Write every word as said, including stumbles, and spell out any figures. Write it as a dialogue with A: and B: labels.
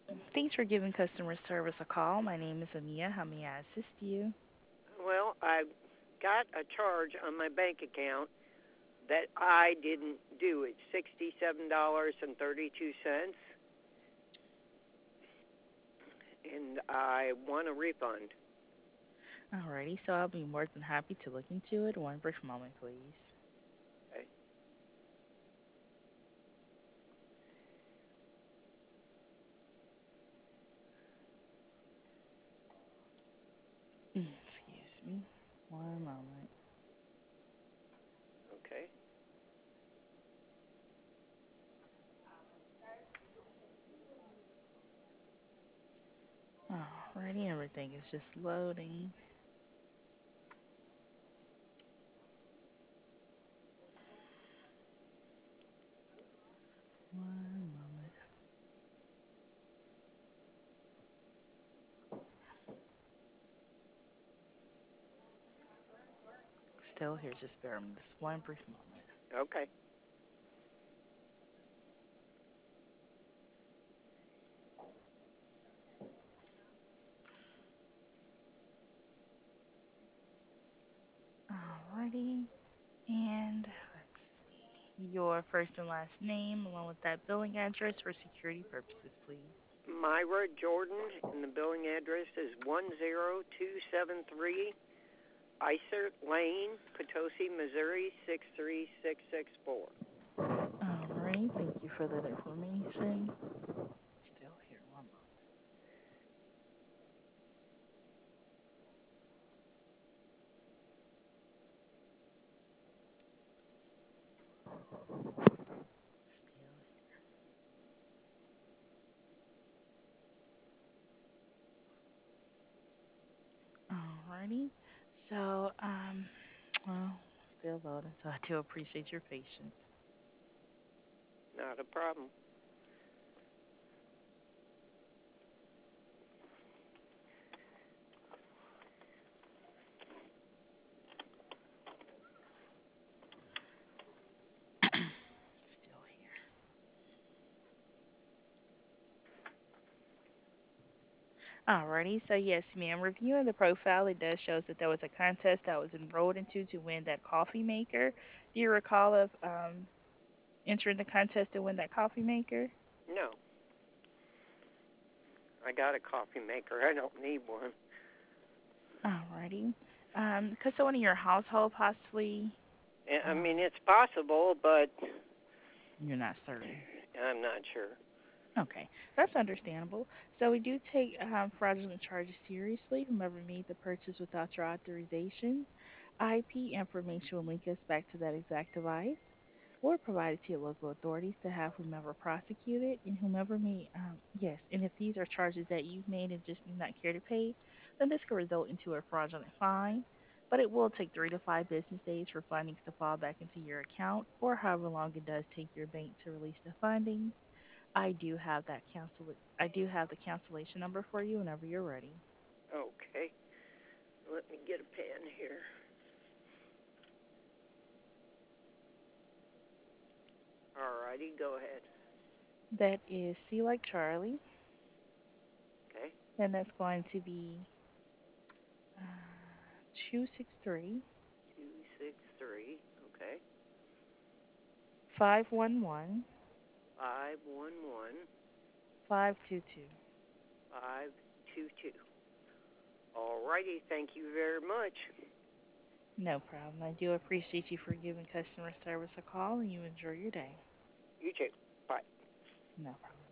A: Thanks for giving customer service a call. My name is Amia. How may I assist you?
B: Well, I got a charge on my bank account that I didn't do. It's sixty-seven dollars and thirty-two cents, and I want a refund.
A: Alrighty, so I'll be more than happy to look into it. One brief moment, please.
B: Okay.
A: Mm, Excuse me. One moment.
B: Okay.
A: Alrighty, everything is just loading. One moment. Still here, just bear with me this one brief moment.
B: Okay.
A: Alrighty, and let's see. Your first and last name, along with that billing address for security purposes, please.
B: Myra Jordan, and the billing address is one zero two seven three Isert Lane, Potosi, Missouri six three six six four.
A: Alright, thank you for that information. Still here, one moment. Still. Alrighty. So, um, well, still loading, so I do appreciate your patience.
B: Not a problem.
A: Still here. Alrighty. So, yes, ma'am, reviewing the profile, it does shows that there was a contest that was enrolled into to win that coffee maker. Do you recall of um entering the contest to win that coffee maker?
B: No, I got a coffee maker. I don't need one.
A: Alrighty. Um, could someone in your household possibly?
B: I mean,
A: Um,
B: it's possible, but
A: you're not certain.
B: I'm not sure.
A: Okay, that's understandable. So we do take um, fraudulent charges seriously. Whomever made the purchase without your authorization, I P information will link us back to that exact device or provide it to your local authorities to have whomever prosecuted and whomever may, um, yes, and if these are charges that you've made and just do not care to pay, then this could result into a fraudulent fine. But it will take three to five business days for findings to fall back into your account or however long it does take your bank to release the funding. I do have that cancel. I do have the cancellation number for you whenever you're ready.
B: Okay. Let me get a pen here. All righty, go ahead.
A: That is C like Charlie,
B: Okay.
A: and that's going to be uh, two six three
B: Two six three. Okay.
A: five one one
B: Five one one
A: five two two.
B: five two two. All righty. Thank you very much.
A: No problem. I do appreciate you for giving customer service a call, and you enjoy your day.
B: You too. Bye.
A: No problem.